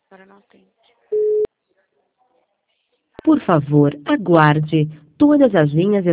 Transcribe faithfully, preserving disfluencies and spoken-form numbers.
Agora não atende. Por favor, aguarde. Todas as linhas